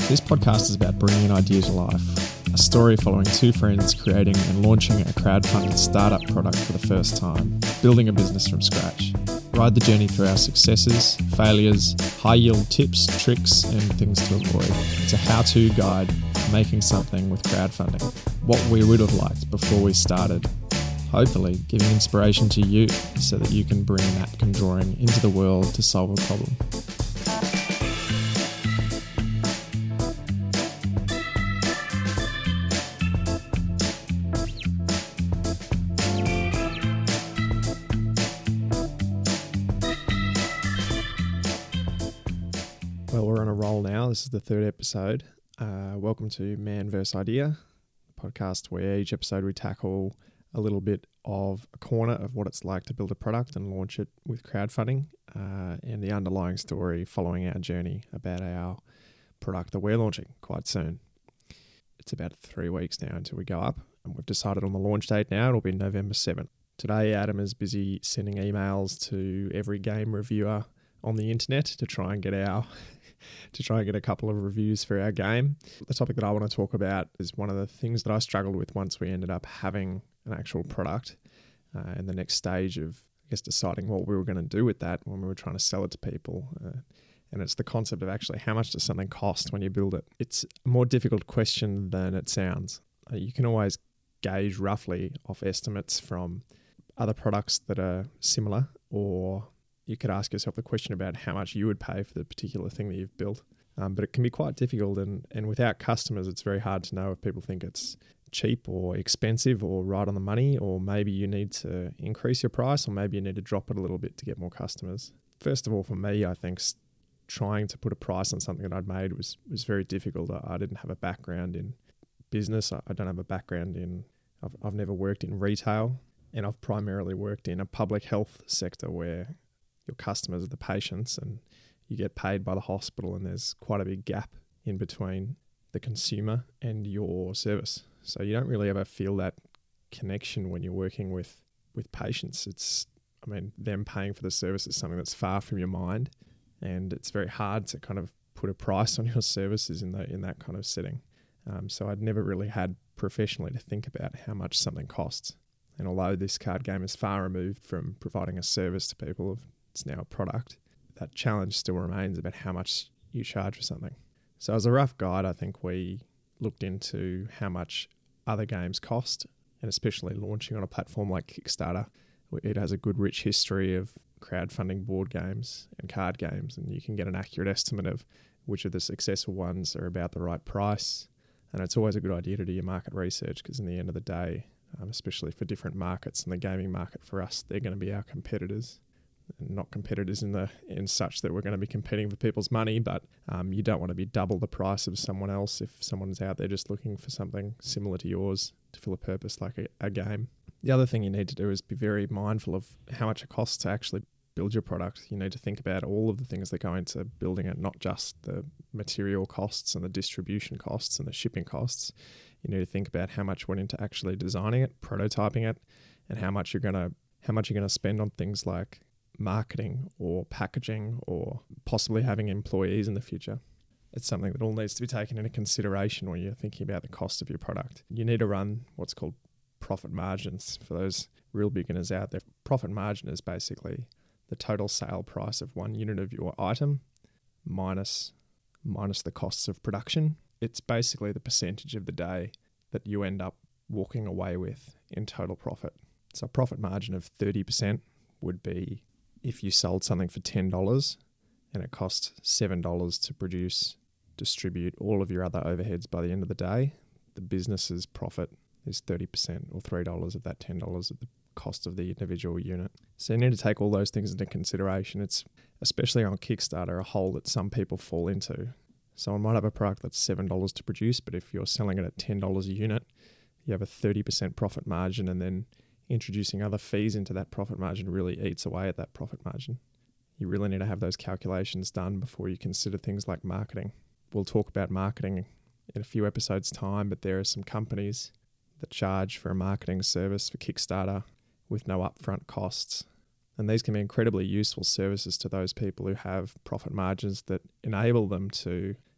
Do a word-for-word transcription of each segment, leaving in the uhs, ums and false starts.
This podcast is about bringing an idea to life, a story following two friends creating and launching a crowdfunded startup product for the first time, building a business from scratch. Ride the journey through our successes, failures, high-yield tips, tricks, and things to avoid. It's a how-to guide for making something with crowdfunding, what we would have liked before we started, hopefully giving inspiration to you so that you can bring napkin drawing into the world to solve a problem. Well, we're on a roll now. This is the third episode. Uh, welcome to Man vs. Idea, a podcast where each episode we tackle a little bit of a corner of what it's like to build a product and launch it with crowdfunding, uh, and the underlying story following our journey about our product that we're launching quite soon. It's about three weeks now until we go up, and we've decided on the launch date now. It'll be November seventh. Today, Adam is busy sending emails to every game reviewer on the internet to try and get our to try and get a couple of reviews for our game. The topic that I want to talk about is one of the things that I struggled with once we ended up having an actual product, uh, and the next stage of, I guess, deciding what we were going to do with that when we were trying to sell it to people. Uh, and it's the concept of actually how much does something cost when you build it. It's a more difficult question than it sounds. Uh, you can always gauge roughly off estimates from other products that are similar, or you could ask yourself the question about how much you would pay for the particular thing that you've built. Um, but it can be quite difficult, and, and without customers, it's very hard to know if people think it's cheap or expensive or right on the money, or maybe you need to increase your price, or maybe you need to drop it a little bit to get more customers. First of all, for me, I think trying to put a price on something that I'd made was, was very difficult. I, I didn't have a background in business. I, I don't have a background in, I've, I've never worked in retail, and I've primarily worked in a public health sector where your customers are the patients and you get paid by the hospital, and there's quite a big gap in between the consumer and your service. So you don't really ever feel that connection when you're working with, with patients. It's, I mean, them paying for the service is something that's far from your mind, and it's very hard to kind of put a price on your services in the, in that kind of setting. Um, so I'd never really had professionally to think about how much something costs. And although this card game is far removed from providing a service to people, of it's now a product, that challenge still remains about how much you charge for something. So as a rough guide, I think we looked into how much other games cost, and especially launching on a platform like Kickstarter. It has a good rich history of crowdfunding board games and card games, and you can get an accurate estimate of which of the successful ones are about the right price. And it's always a good idea to do your market research, because in the end of the day, um, especially for different markets, and the gaming market for us, they're going to be our competitors. Not competitors in the in such that we're going to be competing for people's money, but um, you don't want to be double the price of someone else if someone's out there just looking for something similar to yours to fill a purpose like a, a game. The other thing you need to do is be very mindful of how much it costs to actually build your product. You need to think about all of the things that go into building it, not just the material costs and the distribution costs and the shipping costs. You need to think about how much went into actually designing it, prototyping it, and how much you're going to how much you're going to spend on things like marketing or packaging, or possibly having employees in the future. It's something that all needs to be taken into consideration when you're thinking about the cost of your product. You need to run what's called profit margins. For those real beginners out there, profit margin is basically the total sale price of one unit of your item minus minus the costs of production. It's basically the percentage of the day that you end up walking away with in total profit. So a profit margin of thirty percent would be if you sold something for ten dollars and it cost seven dollars to produce, distribute all of your other overheads by the end of the day, the business's profit is thirty percent, or three dollars of that ten dollars of the cost of the individual unit. So you need to take all those things into consideration. It's, especially on Kickstarter, a hole that some people fall into. Someone might have a product that's seven dollars to produce, but if you're selling it at ten dollars a unit, you have a thirty percent profit margin, and then introducing other fees into that profit margin really eats away at that profit margin. You really need to have those calculations done before you consider things like marketing. We'll talk about marketing in a few episodes' time, but there are some companies that charge for a marketing service for Kickstarter with no upfront costs. And these can be incredibly useful services to those people who have profit margins that enable them to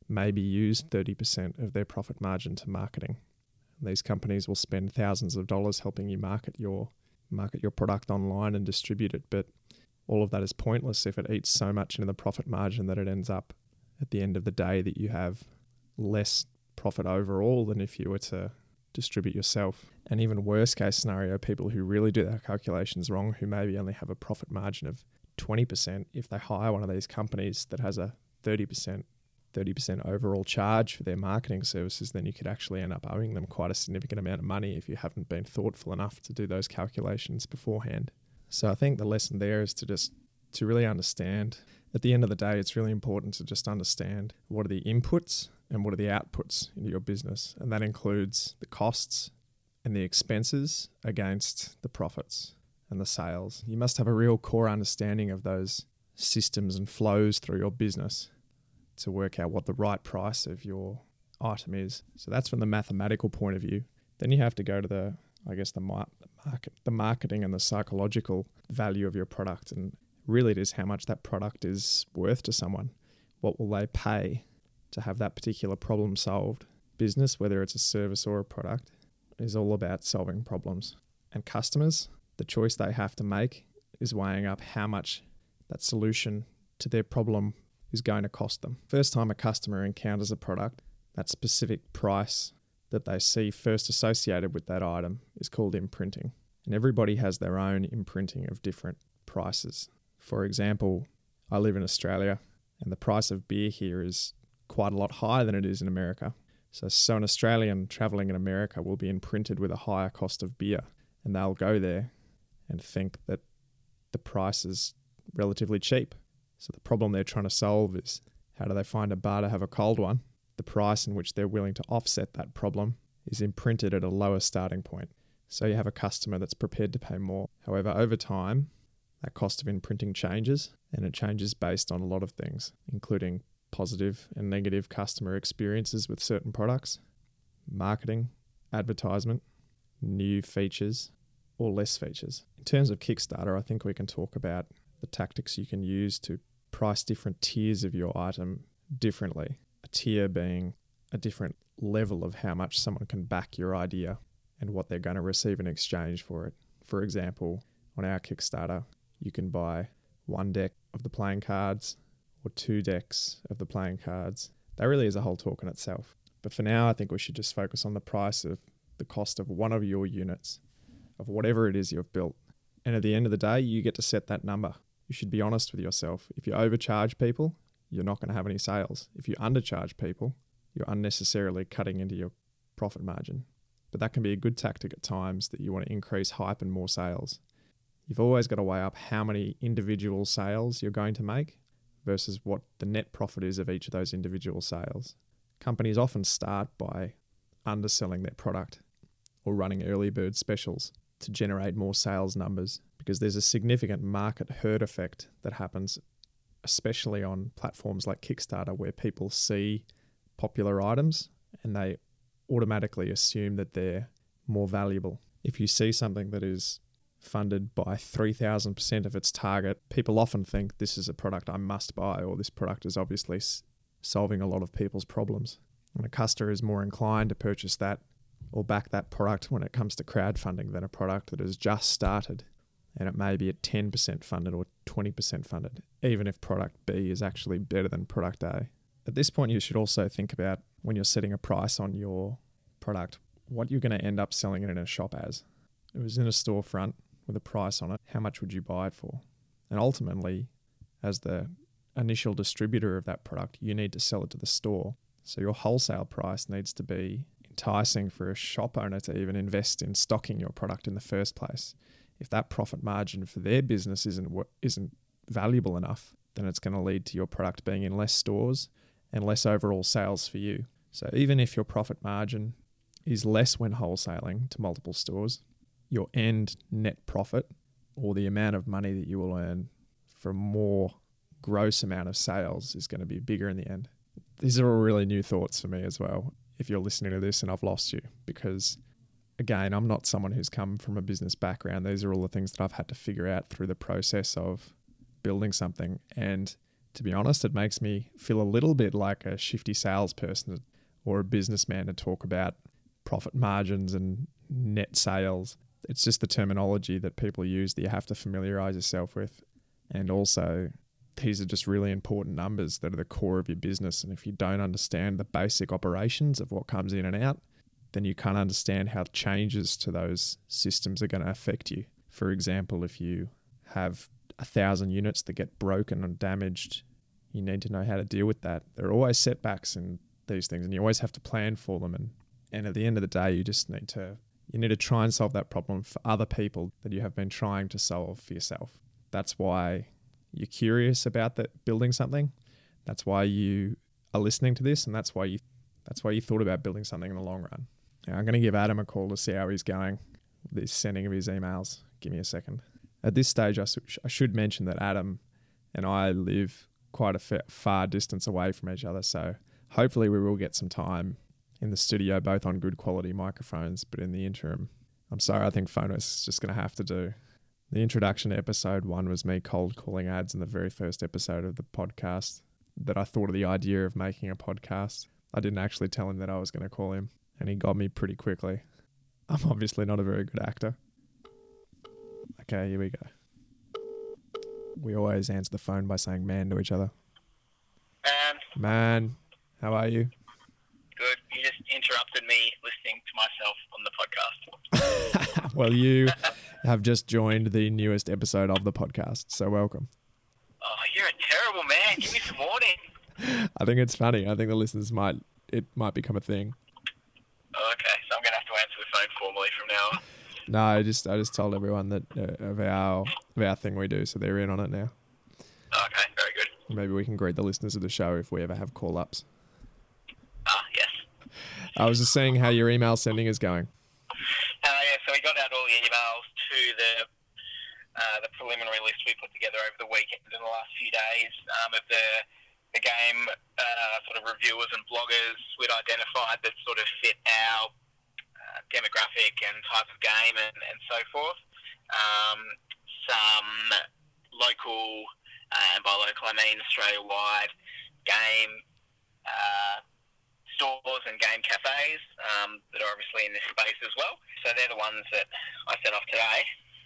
maybe use thirty percent of their profit margin to marketing. These companies will spend thousands of dollars helping you market your market your product online and distribute it, but all of that is pointless if it eats so much into the profit margin that it ends up at the end of the day that you have less profit overall than if you were to distribute yourself. And even worst case scenario, people who really do their calculations wrong, who maybe only have a profit margin of twenty percent, if they hire one of these companies that has a thirty percent thirty percent overall charge for their marketing services, then you could actually end up owing them quite a significant amount of money if you haven't been thoughtful enough to do those calculations beforehand. So I think the lesson there is to just to really understand. At the end of the day, it's really important to just understand what are the inputs and what are the outputs into your business. And that includes the costs and the expenses against the profits and the sales. You must have a real core understanding of those systems and flows through your business to work out what the right price of your item is. So that's from the mathematical point of view. Then you have to go to the, I guess, the market, the marketing and the psychological value of your product. And really it is how much that product is worth to someone. What will they pay to have that particular problem solved? Business, whether it's a service or a product, is all about solving problems. And customers, the choice they have to make is weighing up how much that solution to their problem is going to cost them. First time a customer encounters a product, that specific price that they see first associated with that item is called imprinting. And everybody has their own imprinting of different prices. For example, I live in Australia and the price of beer here is quite a lot higher than it is in America. So, so an Australian travelling in America will be imprinted with a higher cost of beer, and they'll go there and think that the price is relatively cheap. So the problem they're trying to solve is how do they find a bar to have a cold one? The price in which they're willing to offset that problem is imprinted at a lower starting point. So you have a customer that's prepared to pay more. However, over time, that cost of imprinting changes, and it changes based on a lot of things, including positive and negative customer experiences with certain products, marketing, advertisement, new features, or less features. In terms of Kickstarter, I think we can talk about the tactics you can use to price different tiers of your item differently. A tier being a different level of how much someone can back your idea and what they're going to receive in exchange for it. For example, on our Kickstarter, you can buy one deck of the playing cards or two decks of the playing cards. That really is a whole talk in itself. But for now, I think we should just focus on the price of the cost of one of your units, of whatever it is you've built. And at the end of the day, you get to set that number. You should be honest with yourself. If you overcharge people, you're not going to have any sales. If you undercharge people, you're unnecessarily cutting into your profit margin. But that can be a good tactic at times that you want to increase hype and more sales. You've always got to weigh up how many individual sales you're going to make versus what the net profit is of each of those individual sales. Companies often start by underselling their product or running early bird specials to generate more sales numbers, because there's a significant market herd effect that happens, especially on platforms like Kickstarter, where people see popular items and they automatically assume that they're more valuable. If you see something that is funded by three thousand percent of its target, people often think this is a product I must buy, or this product is obviously s- solving a lot of people's problems. And a customer is more inclined to purchase that or back that product when it comes to crowdfunding than a product that has just started and it may be at ten percent funded or twenty percent funded, even if product B is actually better than product A. At this point, you should also think about, when you're setting a price on your product, what you're going to end up selling it in a shop as. If it was in a storefront with a price on it, how much would you buy it for? And ultimately, as the initial distributor of that product, you need to sell it to the store. So your wholesale price needs to be enticing for a shop owner to even invest in stocking your product in the first place. If that profit margin for their business isn't isn't valuable enough, then it's going to lead to your product being in less stores and less overall sales for you. So even if your profit margin is less when wholesaling to multiple stores, your end net profit, or the amount of money that you will earn for a more gross amount of sales, is going to be bigger in the end. These are all really new thoughts for me as well, if you're listening to this and I've lost you, because again, I'm not someone who's come from a business background. These are all the things that I've had to figure out through the process of building something. And to be honest, it makes me feel a little bit like a shifty salesperson or a businessman to talk about profit margins and net sales. It's just the terminology that people use that you have to familiarize yourself with. And also, these are just really important numbers that are the core of your business. And if you don't understand the basic operations of what comes in and out, then you can't understand how changes to those systems are going to affect you. For example, if you have a thousand units that get broken and damaged, you need to know how to deal with that. There are always setbacks in these things, and you always have to plan for them. And, and at the end of the day, you just need to you need to try and solve that problem for other people that you have been trying to solve for yourself. That's why you're curious about that building something. That's why you are listening to this, and that's why you that's why you thought about building something in the long run. Now, I'm going to give Adam a call to see how he's going with the sending of his emails. Give me a second. At this stage, I, su- I should mention that Adam and I live quite a fa- far distance away from each other, so hopefully we will get some time in the studio, both on good quality microphones, but in the interim, I'm sorry, I think Phonos is just going to have to do. The introduction to episode one was me cold calling ads in the very first episode of the podcast, that I thought of the idea of making a podcast. I didn't actually tell him that I was going to call him, and he got me pretty quickly. I'm obviously not a very good actor. Okay, here we go. We always answer the phone by saying man to each other. Man. Man, how are you? Good. You just interrupted me listening to myself on the podcast. Well, you have just joined the newest episode of the podcast, so welcome. Oh, you're a terrible man. Give me some warning. I think it's funny. I think the listeners might, it might become a thing. Oh, okay, so I'm going to have to answer the phone formally from now on. No, I just I just told everyone that uh, of our of our thing we do, so they're in on it now. Okay, very good. Maybe we can greet the listeners of the show if we ever have call-ups. Ah, yes. I was just seeing how your email sending is going. Uh, yeah, so we got out all the emails to the uh, the preliminary list we put together over the weekend in the last few days um, of the the game uh, sort of reviewers and bloggers we'd identified that sort of fit our uh, demographic and type of game and, and so forth. Um, some local, uh, and by local I mean Australia-wide, game uh, stores and game cafes um, that are obviously in this space as well. So they're the ones that I sent off today.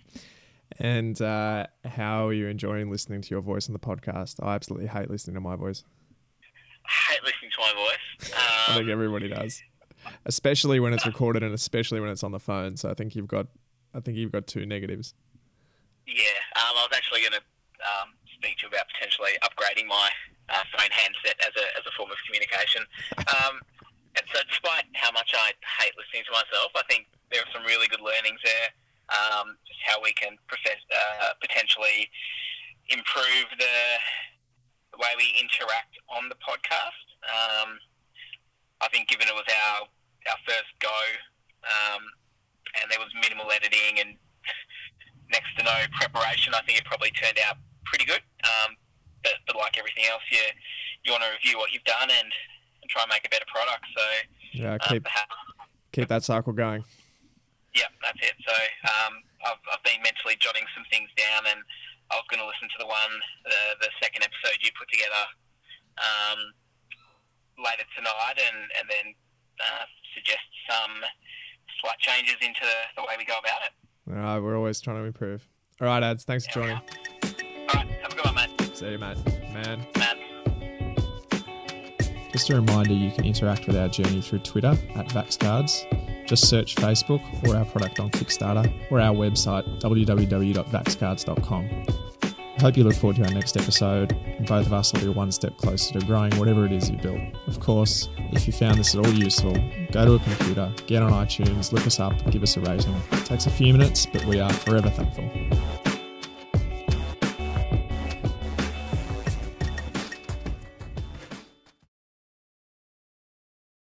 And uh, how are you enjoying listening to your voice on the podcast? I absolutely hate listening to my voice. I hate listening to my voice. Um, I think everybody does, especially when it's recorded and especially when it's on the phone. So I think you've got, I think you've got two negatives. Yeah, um, I was actually going to um, speak to you about potentially upgrading my uh, phone handset as a as a form of communication. Um, and so, despite how much I hate listening to myself, I think there are some really good learnings there. Um, just how we can profess, uh, potentially improve the, the way we interact on the podcast. Um, I think given it was our our first go, um, and there was minimal editing and next to no preparation, I think it probably turned out pretty good. Um, but, but like everything else, you you want to review what you've done and, and try and make a better product. So yeah, keep um, keep that cycle going. Yeah, that's it. So um, I've, I've been mentally jotting some things down, and I was going to listen to the one, the, the second episode you put together um, later tonight, and, and then uh, suggest some slight changes into the, the way we go about it. All right, we're always trying to improve. All right, Ads, thanks for joining. All right, have a good one, mate. See you, mate. Man. Man. Just a reminder, you can interact with our journey through Twitter at VaxCards. Just search Facebook or our product on Kickstarter or our website w w w dot vax cards dot com. I hope you look forward to our next episode, and both of us will be one step closer to growing whatever it is you build. Of course, if you found this at all useful, go to a computer, get on iTunes, look us up, give us a rating. It takes a few minutes, but we are forever thankful.